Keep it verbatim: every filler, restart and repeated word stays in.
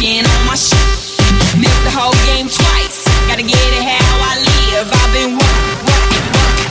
working on my shit. Milk the whole game twice. Gotta get it how I live. I've been